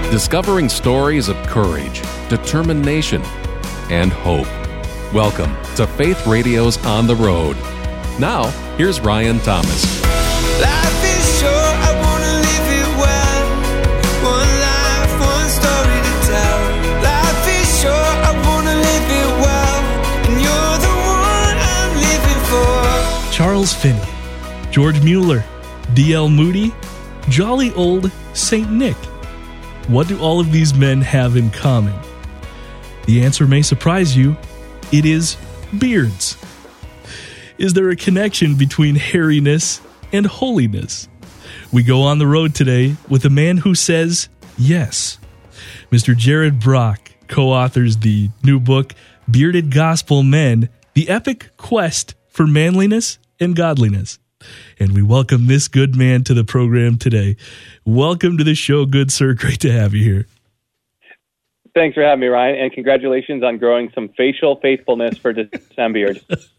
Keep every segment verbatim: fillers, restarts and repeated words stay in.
discovering stories of courage, determination, and hope. Welcome to Faith Radio's On the Road. Now, here's Ryan Thomas. Life is short, I want to live it well. One life, one story to tell. Life is short, I want to live it well. And you're the one I'm living for. Charles Finney, George Mueller, D L Moody, jolly old Saint Nick. What do all of these men have in common? The answer may surprise you. It is beards. Is there a connection between hairiness and holiness? We go on the road today with a man who says yes. Mister Jared Brock co-authors the new book, Bearded Gospel Men, The Epic Quest for Manliness and Godliness. And we welcome this good man to the program today. Welcome to the show, good sir. Great to have you here. Thanks for having me, Ryan, and congratulations on growing some facial faithfulness for December.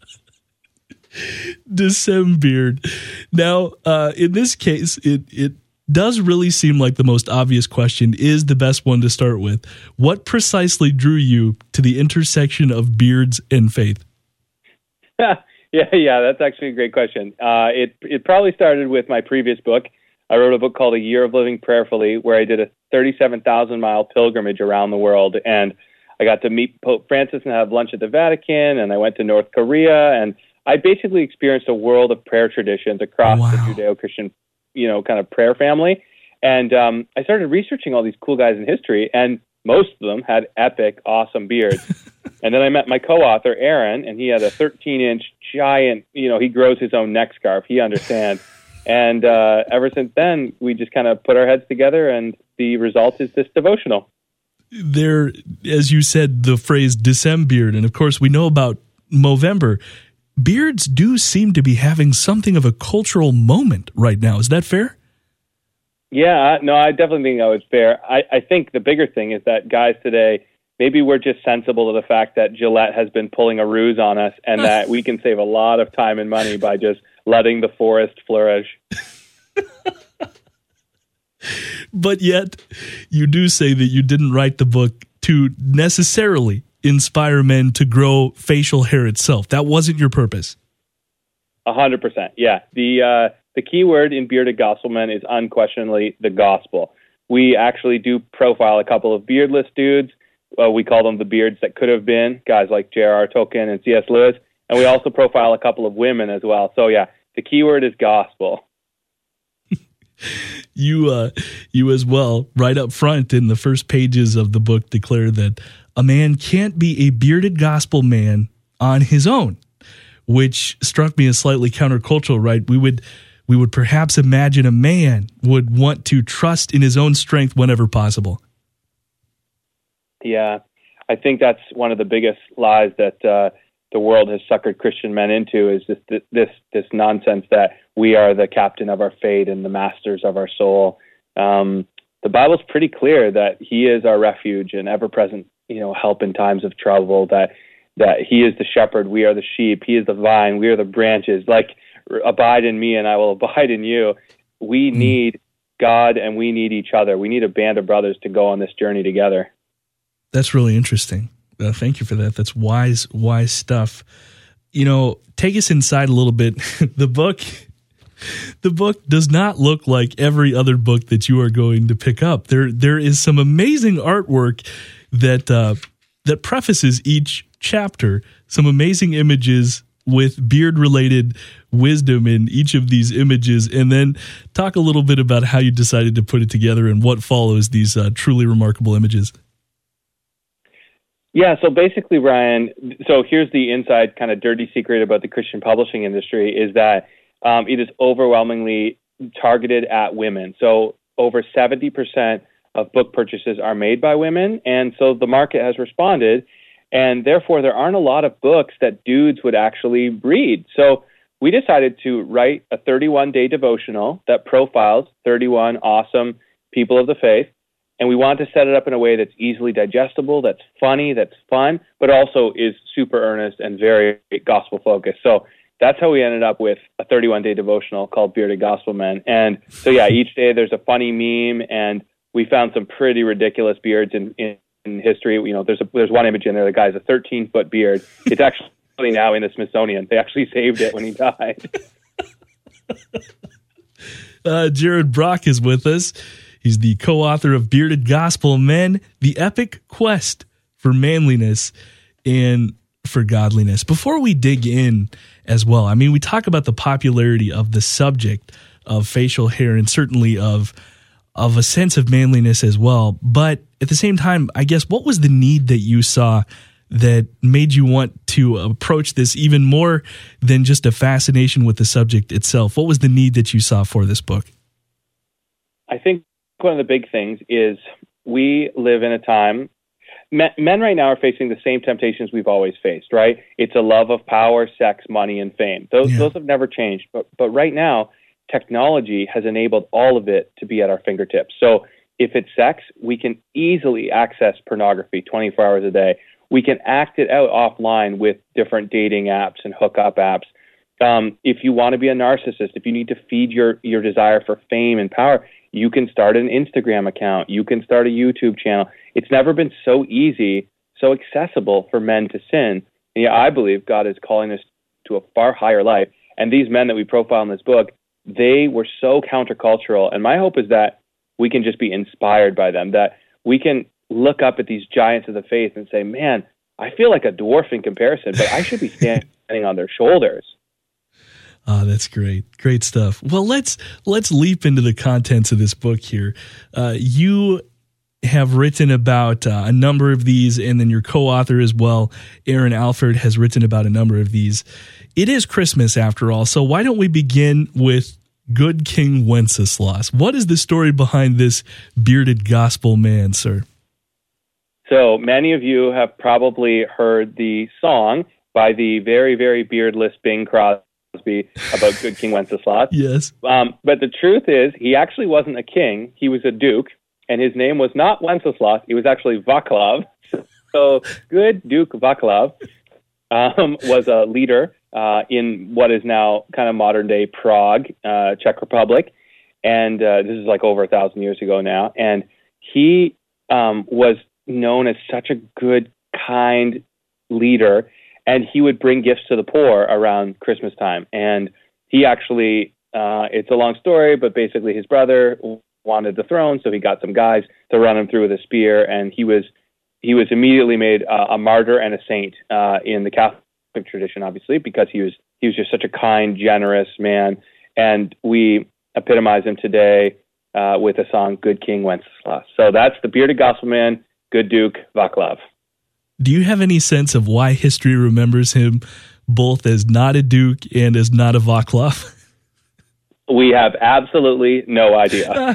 December. Now, uh, in this case, it it does really seem like the most obvious question is the best one to start with. What precisely drew you to the intersection of beards and faith? Yeah, yeah, that's actually a great question. Uh, it it probably started with my previous book. I wrote a book called A Year of Living Prayerfully, where I did a thirty-seven thousand mile pilgrimage around the world, and I got to meet Pope Francis and have lunch at the Vatican, and I went to North Korea, and I basically experienced a world of prayer traditions across wow. the Judeo-Christian, you know, kind of prayer family. And um, I started researching all these cool guys in history, and most of them had epic, awesome beards. And then I met my co-author, Aaron, and he had a thirteen-inch giant, you know, he grows his own neck scarf. He understands. And uh, ever since then, we just kind of put our heads together, and the result is this devotional. There, as you said, the phrase December, and of course we know about Movember. Beards do seem to be having something of a cultural moment right now. Is that fair? Yeah, no, I definitely think that was fair. I, I think the bigger thing is that guys today, maybe we're just sensible to the fact that Gillette has been pulling a ruse on us, and that we can save a lot of time and money by just letting the forest flourish. But yet, you do say that you didn't write the book to necessarily inspire men to grow facial hair itself. That wasn't your purpose. A hundred percent, yeah. The uh, the key word in Bearded Gospel Men is unquestionably the gospel. We actually do profile a couple of beardless dudes. Uh, we call them the beards that could have been, guys like J R R Tolkien and C S Lewis. And we also profile a couple of women as well. So yeah, the key word is gospel. You, uh, you as well, right up front in the first pages of the book, declare that a man can't be a bearded gospel man on his own, which struck me as slightly countercultural, right? We would, we would perhaps imagine a man would want to trust in his own strength whenever possible. Yeah, I think that's one of the biggest lies that uh, the world has suckered Christian men into, is this, this this nonsense that we are the captain of our fate and the masters of our soul. Um, the Bible's pretty clear that He is our refuge and ever-present, you know, help in times of trouble. That that He is the shepherd, we are the sheep. He is the vine, we are the branches. Like, abide in me, and I will abide in you. We need God, and we need each other. We need a band of brothers to go on this journey together. That's really interesting. Uh, thank you for that. That's wise, wise stuff. You know, take us inside a little bit. The book, the book does not look like every other book that you are going to pick up. There, there is some amazing artwork that uh, that prefaces each chapter. Some amazing images with beard-related wisdom in each of these images, and then talk a little bit about how you decided to put it together and what follows these uh, truly remarkable images. Yeah, so basically, Ryan, so here's the inside kind of dirty secret about the Christian publishing industry, is that um, it is overwhelmingly targeted at women. So over seventy percent of book purchases are made by women, and so the market has responded, and therefore there aren't a lot of books that dudes would actually read. So we decided to write a thirty-one day devotional that profiles thirty-one awesome people of the faith. And we want to set it up in a way that's easily digestible, that's funny, that's fun, but also is super earnest and very gospel-focused. So that's how we ended up with a thirty-one day devotional called Bearded Gospel Men. And so, yeah, each day there's a funny meme and we found some pretty ridiculous beards in, in, in history. You know, there's a, there's one image in there. The guy's a thirteen foot beard. It's actually now in the Smithsonian. They actually saved it when he died. uh, Jared Brock is with us. He's the co-author of Bearded Gospel Men, the epic quest for manliness and for godliness. Before we dig in as well, I mean, we talk about the popularity of the subject of facial hair and certainly of of a sense of manliness as well. But at the same time, I guess, what was the need that you saw that made you want to approach this even more than just a fascination with the subject itself? What was the need that you saw for this book? I think one of the big things is we live in a time, men, men right now are facing the same temptations we've always faced, right? It's a love of power, sex, money, and fame. Those, yeah. those have never changed. But, but right now, technology has enabled all of it to be at our fingertips. So if it's sex, we can easily access pornography twenty-four hours a day. We can act it out offline with different dating apps and hookup apps. Um, if you want to be a narcissist, if you need to feed your, your desire for fame and power, you can start an Instagram account. You can start a YouTube channel. It's never been so easy, so accessible for men to sin. And yeah, I believe God is calling us to a far higher life. And these men that we profile in this book, they were so countercultural. And my hope is that we can just be inspired by them, that we can look up at these giants of the faith and say, man, I feel like a dwarf in comparison, but I should be standing on their shoulders. Oh, that's great. Great stuff. Well, let's let's leap into the contents of this book here. Uh, you have written about uh, a number of these, and then your co-author as well, Aaron Alford, has written about a number of these. It is Christmas after all, so why don't we begin with Good King Wenceslas? What is the story behind this bearded gospel man, sir? So many of you have probably heard the song by the very, very beardless Bing Crosby about Good King Wenceslas. Yes. Um, but the truth is, he actually wasn't a king. He was a duke, and his name was not Wenceslas. It was actually Vaclav. So Good Duke Vaclav um, was a leader uh, in what is now kind of modern-day Prague, uh, Czech Republic. And uh, this is like over a thousand years ago now. And he um, was known as such a good, kind leader, and he would bring gifts to the poor around Christmas time. And he actually, uh, it's a long story, but basically his brother wanted the throne, so he got some guys to run him through with a spear, and he was he was immediately made uh, a martyr and a saint uh, in the Catholic tradition, obviously, because he was he was just such a kind, generous man, and we epitomize him today uh, with the song "Good King Wenceslas." So that's the bearded gospel man, Good Duke Vaclav. Do you have any sense of why history remembers him both as not a duke and as not a Vaclav? We have absolutely no idea.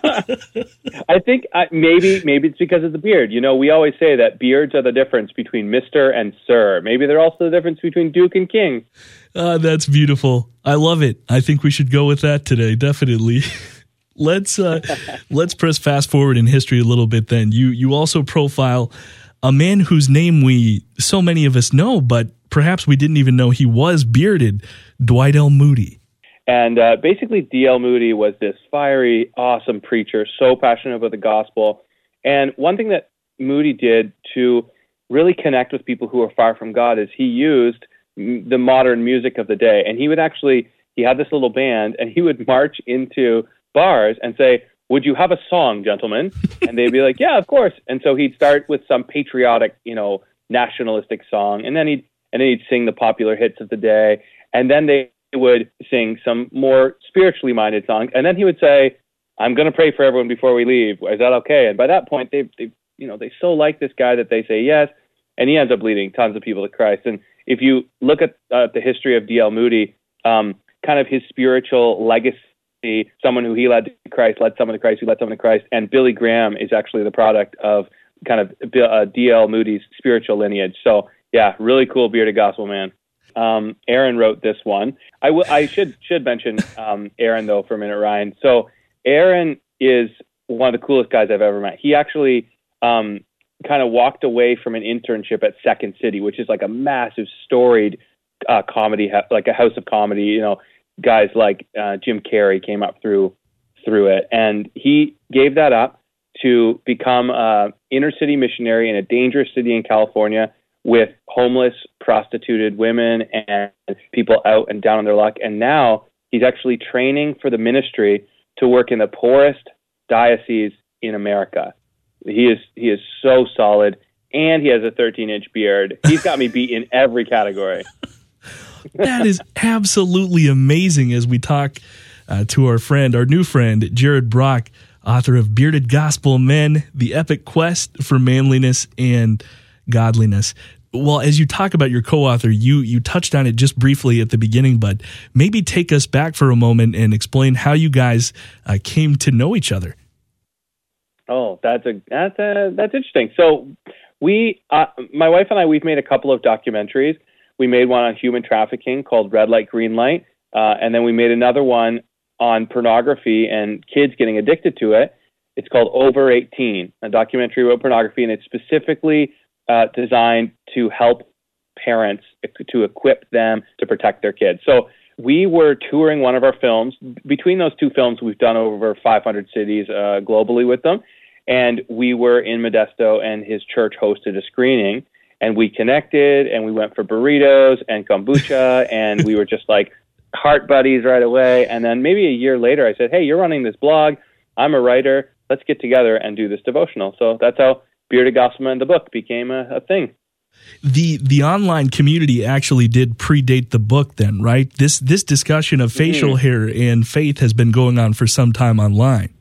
I think uh, maybe maybe it's because of the beard. You know, we always say that beards are the difference between Mister and Sir. Maybe they're also the difference between Duke and King. Uh, that's beautiful. I love it. I think we should go with that today, definitely. let's uh, let's press fast forward in history a little bit then. You you also profile a man whose name we, so many of us know, but perhaps we didn't even know he was bearded, Dwight L. Moody. And uh, basically, D L. Moody was this fiery, awesome preacher, so passionate about the gospel. And one thing that Moody did to really connect with people who are far from God is he used m- the modern music of the day. And he would actually, he had this little band, and he would march into bars and say, "Would you have a song, gentlemen?" And they'd be like, "Yeah, of course." And so he'd start with some patriotic, you know, nationalistic song, and then he'd and then he'd sing the popular hits of the day, and then they would sing some more spiritually minded songs, and then he would say, "I'm going to pray for everyone before we leave. Is that okay?" And by that point, they, they, you know, they so like this guy that they say yes, and he ends up leading tons of people to Christ. And if you look at uh, the history of D L. Moody, um, kind of his spiritual legacy, someone who he led to Christ, led someone to Christ, who led someone to Christ, and Billy Graham is actually the product of kind of uh, D L. Moody's spiritual lineage. So yeah, really cool bearded gospel man. Um, Aaron wrote this one. I, w- I should should mention um, Aaron, though, for a minute, Ryan. So Aaron is one of the coolest guys I've ever met. He actually um, kind of walked away from an internship at Second City, which is like a massive, storied uh, comedy, like a house of comedy. You know, guys like uh, Jim Carrey came up through through it. And he gave that up to become an inner city missionary in a dangerous city in California with homeless, prostituted women and people out and down on their luck. And now he's actually training for the ministry to work in the poorest diocese in America. He is he is so solid, and he has a thirteen-inch beard. He's got me beat in every category. That is absolutely amazing. As we talk uh, to our friend, our new friend, Jared Brock, author of Bearded Gospel Men, The Epic Quest for Manliness and Godliness. Well, as you talk about your co-author, you you touched on it just briefly at the beginning, but maybe take us back for a moment and explain how you guys uh, came to know each other. Oh, that's a that's a that's interesting. So we, uh, my wife and I, we've made a couple of documentaries. We made one on human trafficking called Red Light, Green Light, uh, and then we made another one on pornography and kids getting addicted to it. It's called Over eighteen, a documentary about pornography, and it's specifically uh, designed to help parents, to equip them to protect their kids. So we were touring one of our films. Between those two films, we've done over five hundred cities uh, globally with them. And we were in Modesto, and his church hosted a screening. And we connected, and we went for burritos and kombucha, and we were just like heart buddies right away. And then maybe a year later, I said, hey, you're running this blog. I'm a writer. Let's get together and do this devotional. So that's how Bearded Gospel Men, the book, became a, a thing. The the online community actually did predate the book then, right? This this discussion of facial mm-hmm. hair and faith has been going on for some time online.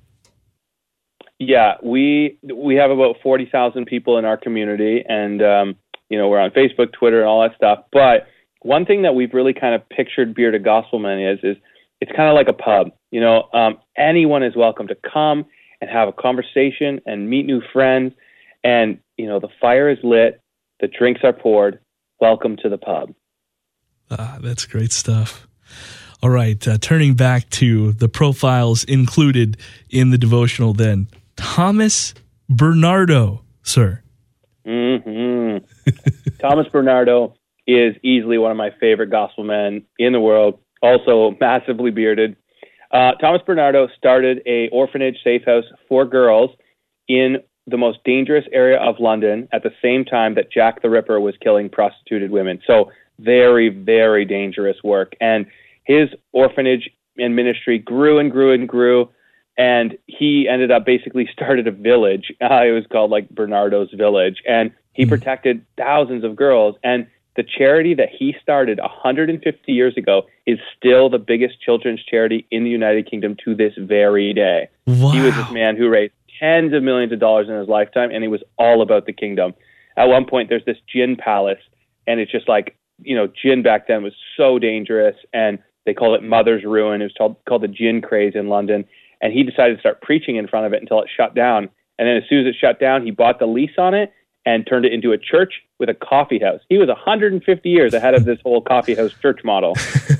Yeah, we we have about forty thousand people in our community, and um, you know, we're on Facebook, Twitter, and all that stuff. But one thing that we've really kind of pictured Bearded Gospel Men is, is it's kind of like a pub. You know, um, anyone is welcome to come and have a conversation and meet new friends. And, you know, the fire is lit, the drinks are poured. Welcome to the pub. Ah, that's great stuff. All right, uh, turning back to the profiles included in the devotional then. Thomas Bernardo, sir. Mm-hmm. Thomas Bernardo is easily one of my favorite gospel men in the world, also massively bearded. Uh, Thomas Bernardo started a orphanage safe house for girls in the most dangerous area of London at the same time that Jack the Ripper was killing prostituted women. So very, very dangerous work. And his orphanage and ministry grew and grew and grew. And he ended up basically started a village. Uh, it was called like Bernardo's Village. And he protected thousands of girls. And the charity that he started one hundred fifty years ago is still the biggest children's charity in the United Kingdom to this very day. Wow. He was this man who raised tens of millions of dollars in his lifetime, and he was all about the kingdom. At one point, there's this gin palace, and it's just like, you know, gin back then was so dangerous, and they call it Mother's Ruin. It was called, called the gin craze in London, and he decided to start preaching in front of it until it shut down. And then as soon as it shut down, he bought the lease on it and turned it into a church with a coffee house. He was one hundred fifty years ahead of this whole coffee house church model.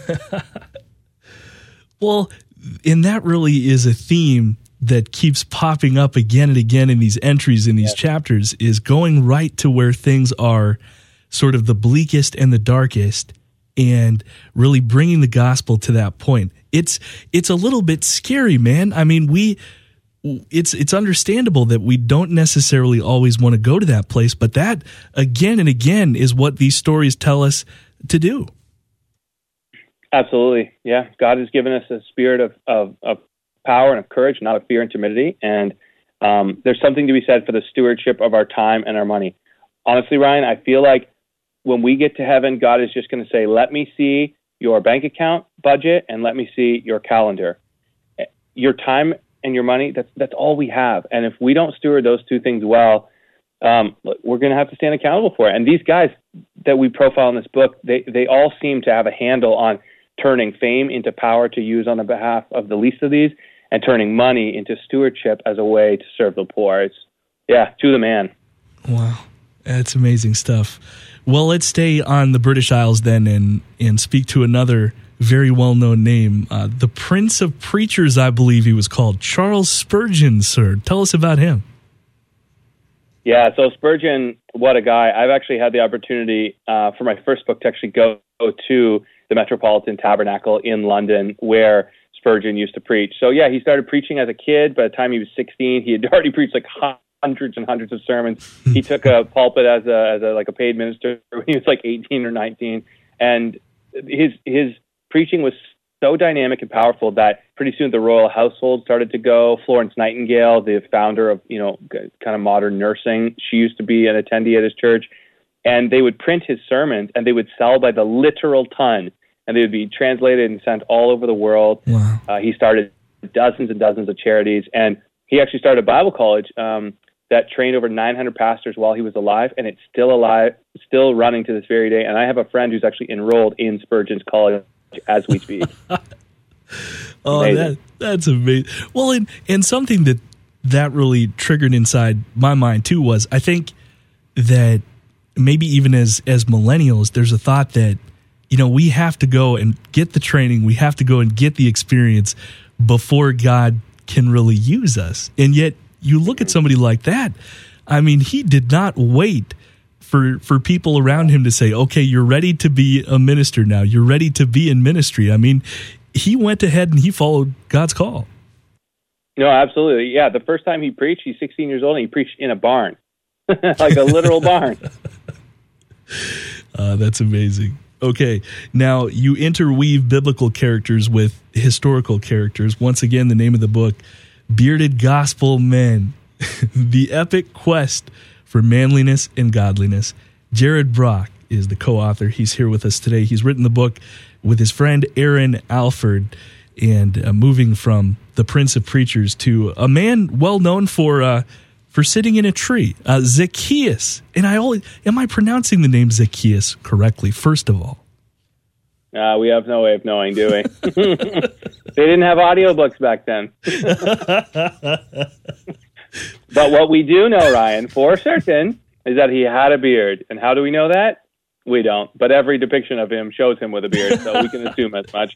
Well, and that really is a theme that keeps popping up again and again in these entries, in these yes. chapters, is going right to where things are sort of the bleakest and the darkest and really bringing the gospel to that point. It's it's a little bit scary, man. I mean, we it's it's understandable that we don't necessarily always want to go to that place, but that again and again is what these stories tell us to do. Absolutely. Yeah. God has given us a spirit of, of, of power and of courage, not of fear and timidity. And um, there's something to be said for the stewardship of our time and our money. Honestly, Ryan, I feel like when we get to heaven, God is just going to say, let me see your bank account budget and let me see your calendar. Your time and your money, that's that's all we have. And if we don't steward those two things well, um, we're going to have to stand accountable for it. And these guys that we profile in this book, they, they all seem to have a handle on turning fame into power to use on the behalf of the least of these, and turning money into stewardship as a way to serve the poor. It's, yeah, to the man. Wow, that's amazing stuff. Well, let's stay on the British Isles then and, and speak to another very well-known name, uh, the Prince of Preachers, I believe he was called, Charles Spurgeon, sir. Tell us about him. Yeah, so Spurgeon, what a guy. I've actually had the opportunity uh, for my first book to actually go to the Metropolitan Tabernacle in London, where Spurgeon used to preach. So yeah, he started preaching as a kid. By the time he was sixteen, he had already preached like hundreds and hundreds of sermons. He took a pulpit as a as a like a paid minister when he was like eighteen or nineteen, and his his preaching was so dynamic and powerful that pretty soon the royal household started to go. Florence Nightingale, the founder of, you know, kind of modern nursing, she used to be an attendee at his church, and they would print his sermons and they would sell by the literal ton, and they would be translated and sent all over the world. Wow. Uh, he started dozens and dozens of charities, and he actually started a Bible college um, that trained over nine hundred pastors while he was alive, and it's still alive, still running to this very day. And I have a friend who's actually enrolled in Spurgeon's college as we speak. Oh, that that's amazing. Well, and, and something that that really triggered inside my mind too was, I think that maybe even as as millennials, there's a thought that, you know, we have to go and get the training, we have to go and get the experience before God can really use us. And yet you look at somebody like that, I mean, he did not wait for for people around him to say, okay, you're ready to be a minister now. You're ready to be in ministry. I mean, he went ahead and he followed God's call. No, absolutely. Yeah, the first time he preached, he's sixteen years old, and he preached in a barn, like a literal barn. Uh, that's amazing. Okay, now you interweave biblical characters with historical characters. Once again, the name of the book, Bearded Gospel Men, The Epic Quest for Manliness and Godliness. Jared Brock is the co-author. He's here with us today. He's written the book with his friend Aaron Alford, and uh, moving from the Prince of Preachers to a man well known for uh, for sitting in a tree, uh, Zacchaeus. And I always, am I pronouncing the name Zacchaeus correctly? First of all, uh, we have no way of knowing, do we? They didn't have audiobooks back then. But what we do know, Ryan, for certain, is that he had a beard. And how do we know that? We don't. But every depiction of him shows him with a beard, so we can assume as much.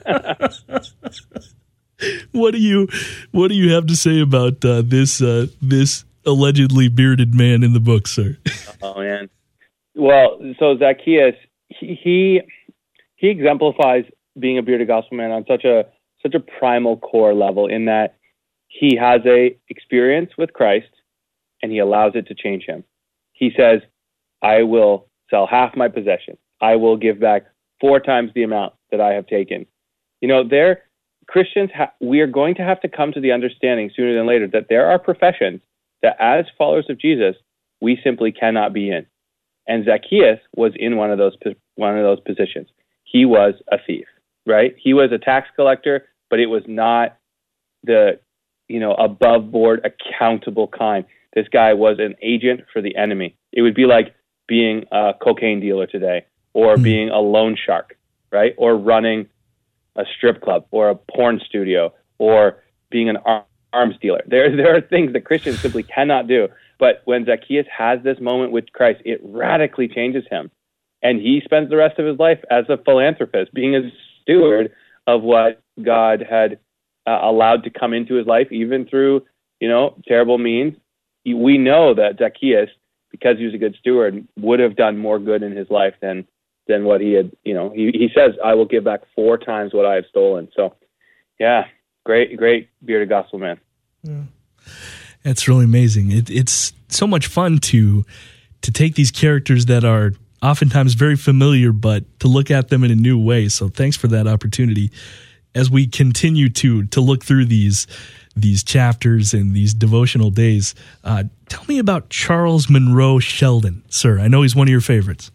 What do you What do you have to say about uh, this uh, this allegedly bearded man in the book, sir? Oh man. Well, so Zacchaeus, he, he he exemplifies being a bearded gospel man on such a such a primal core level, in that he has a experience with Christ and he allows it to change him. He says, I will sell half my possession. I will give back four times the amount that I have taken. You know, there, Christians, ha- we are going to have to come to the understanding sooner than later that there are professions that as followers of Jesus, we simply cannot be in. And Zacchaeus was in one of those, one of those positions. He was a thief, right? He was a tax collector, but it was not the, you know, above board, accountable kind. This guy was an agent for the enemy. It would be like being a cocaine dealer today, or mm-hmm. being a loan shark, right? Or running a strip club or a porn studio, or being an ar- arms dealer. There, there are things that Christians simply cannot do. But when Zacchaeus has this moment with Christ, it radically changes him. And he spends the rest of his life as a philanthropist, being a steward of what God had uh, allowed to come into his life, even through, you know, terrible means. We know that Zacchaeus, because he was a good steward, would have done more good in his life than than what he had, you know, he, he says, I will give back four times what I have stolen. So, yeah, great, great bearded gospel man. Yeah. That's really amazing. It, it's so much fun to to take these characters that are oftentimes very familiar, but to look at them in a new way. So thanks for that opportunity. As we continue to to look through these these chapters and these devotional days, uh, tell me about Charles Monroe Sheldon, sir. I know he's one of your favorites.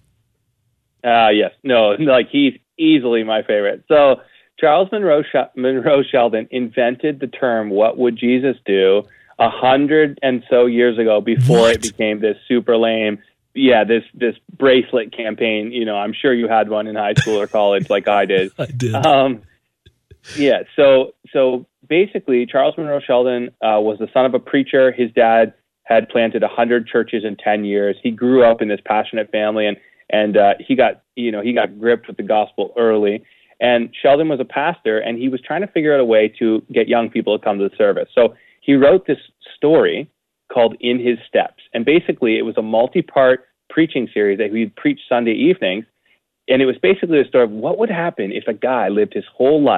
Uh, yes. No, like he's easily my favorite. So Charles Monroe, Sh- Monroe Sheldon invented the term, what would Jesus do, a hundred and so years ago, before what? It became this super lame, yeah, this this bracelet campaign. You know, I'm sure you had one in high school or college like I did. I did. Um, yeah, so so basically, Charles Monroe Sheldon uh, was the son of a preacher. His dad had planted a hundred churches in ten years. He grew up in this passionate family, and and uh, he got you know he got gripped with the gospel early. And Sheldon was a pastor, and he was trying to figure out a way to get young people to come to the service. So he wrote this story called In His Steps, and basically it was a multi-part preaching series that he'd preach Sunday evenings. And it was basically the story of what would happen if a guy lived his whole life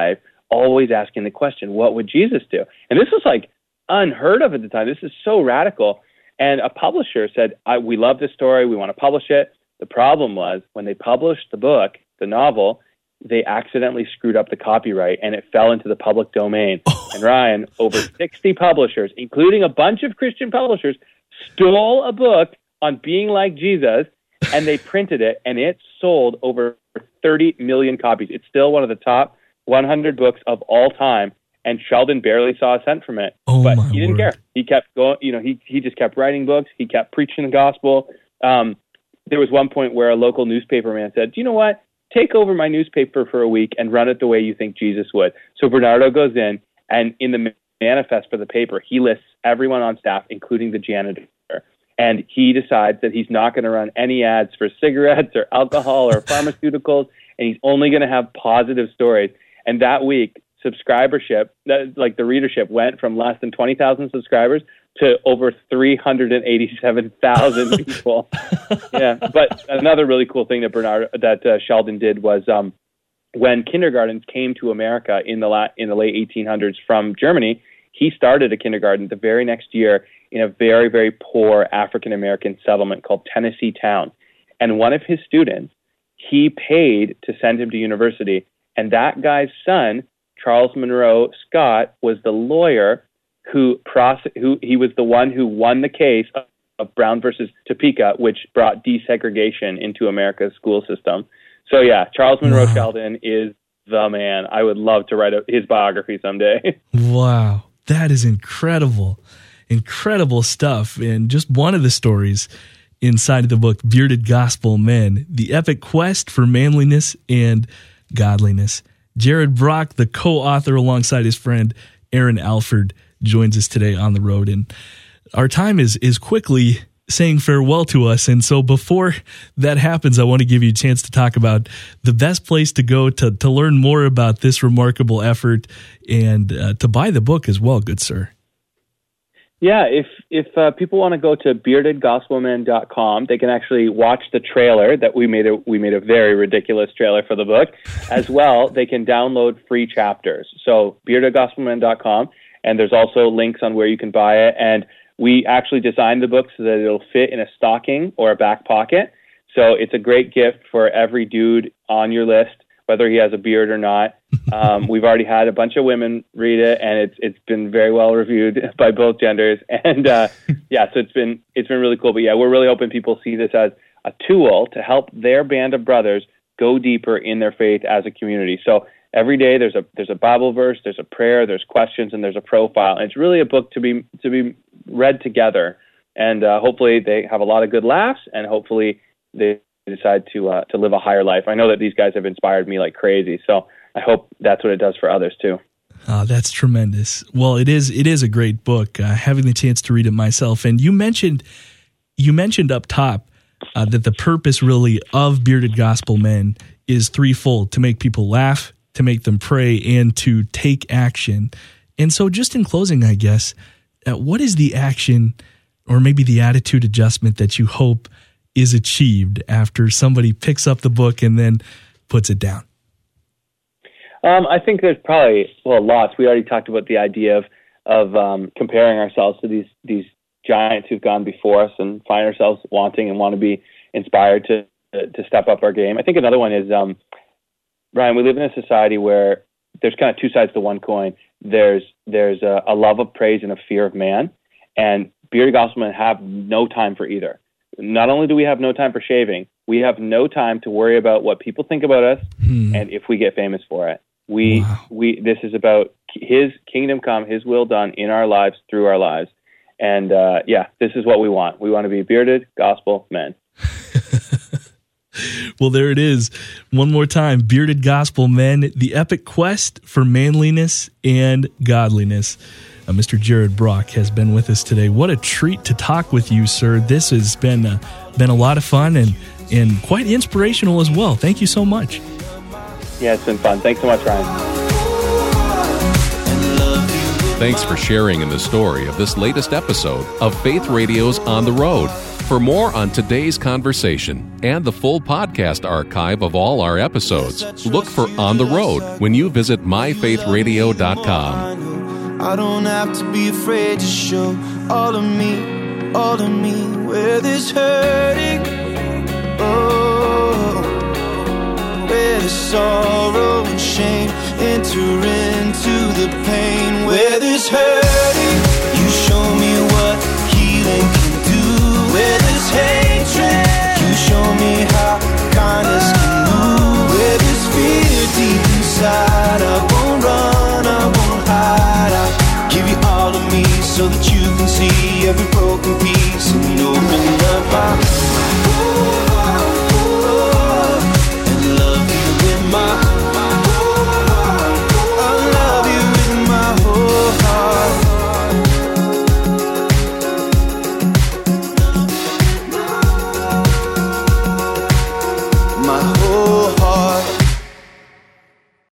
always asking the question, what would Jesus do? And this was like unheard of at the time. This is so radical. And a publisher said, I, we love this story. We want to publish it. The problem was when they published the book, the novel, they accidentally screwed up the copyright and it fell into the public domain. Oh. And Ryan, over sixty publishers, including a bunch of Christian publishers, stole a book on being like Jesus, and they printed it, and it sold over thirty million copies. It's still one of the top one hundred books of all time, and Sheldon barely saw a cent from it. Oh, but my he didn't word. care. He kept going, you know, he, he just kept writing books. He kept preaching the gospel. Um, there was one point where a local newspaper man said, do you know what? Take over my newspaper for a week and run it the way you think Jesus would. So Bernardo goes in, and in the manifest for the paper, he lists everyone on staff, including the janitor. And he decides that he's not going to run any ads for cigarettes or alcohol or pharmaceuticals, and he's only going to have positive stories. And that week, subscribership, like the readership, went from less than twenty thousand subscribers to over three hundred eighty-seven thousand people. Yeah, but another really cool thing that Bernard, that uh, Sheldon did was um, when kindergartens came to America in the la- in the late eighteen hundreds from Germany, he started a kindergarten the very next year in a very, very poor African-American settlement called Tennessee Town. And one of his students, he paid to send him to university. And that guy's son, Charles Monroe Scott, was the lawyer who, prose- who he was the one who won the case of, of Brown versus Topeka, which brought desegregation into America's school system. So yeah, Charles Monroe Wow. Sheldon is the man. I would love to write a, his biography someday. Wow. That is incredible. Incredible stuff. And just one of the stories inside of the book, Bearded Gospel Men, the epic quest for manliness and godliness. Jared Brock, the co-author alongside his friend Aaron Alford, joins us today on the road. And our time is is quickly saying farewell to us. And so before that happens, I want to give you a chance to talk about the best place to go to, to learn more about this remarkable effort and uh, to buy the book as well, good sir. Yeah, if if uh, people want to go to bearded gospel men dot com, they can actually watch the trailer that we made. A, we made a very ridiculous trailer for the book. As well, they can download free chapters. So bearded gospel men dot com, and there's also links on where you can buy it. And we actually designed the book so that it'll fit in a stocking or a back pocket. So it's a great gift for every dude on your list, whether he has a beard or not. Um, we've already had a bunch of women read it, and it's it's been very well reviewed by both genders. And uh, yeah, so it's been it's been really cool. But yeah, we're really hoping people see this as a tool to help their band of brothers go deeper in their faith as a community. So every day there's a there's a Bible verse, there's a prayer, there's questions, and there's a profile. And it's really a book to be to be read together. And uh, hopefully they have a lot of good laughs, and hopefully they decide to uh, to live a higher life. I know that these guys have inspired me like crazy, so I hope that's what it does for others too. Oh, that's tremendous. Well, it is it is a great book. Uh, having the chance to read it myself, and you mentioned you mentioned up top uh, that the purpose really of Bearded Gospel Men is threefold: to make people laugh, to make them pray, and to take action. And so, just in closing, I guess, uh, what is the action, or maybe the attitude adjustment that you hope is achieved after somebody picks up the book and then puts it down? Um, I think there's probably, well, lots. We already talked about the idea of of um, comparing ourselves to these these giants who've gone before us and find ourselves wanting and want to be inspired to to step up our game. I think another one is, um, Ryan, we live in a society where there's kind of two sides to one coin. There's there's a, a love of praise and a fear of man, and Bearded Gospel Men have no time for either. Not only do we have no time for shaving, we have no time to worry about what people think about us hmm. and if we get famous for it. We wow. we this is about His kingdom come, His will done in our lives, through our lives. And uh, yeah, this is what we want. We want to be bearded gospel men. Well, there it is. One more time, Bearded Gospel Men, the epic quest for manliness and godliness. Uh, Mister Jared Brock has been with us today. What a treat to talk with you, sir. This has been uh, been a lot of fun and, and quite inspirational as well. Thank you so much. Yeah, it's been fun. Thanks so much, Ryan. Thanks for sharing in the story of this latest episode of Faith Radio's On the Road. For more on today's conversation and the full podcast archive of all our episodes, look for On the Road when you visit my faith radio dot com. I don't have to be afraid to show all of me, all of me, where there's hurting, oh, where there's sorrow and shame entering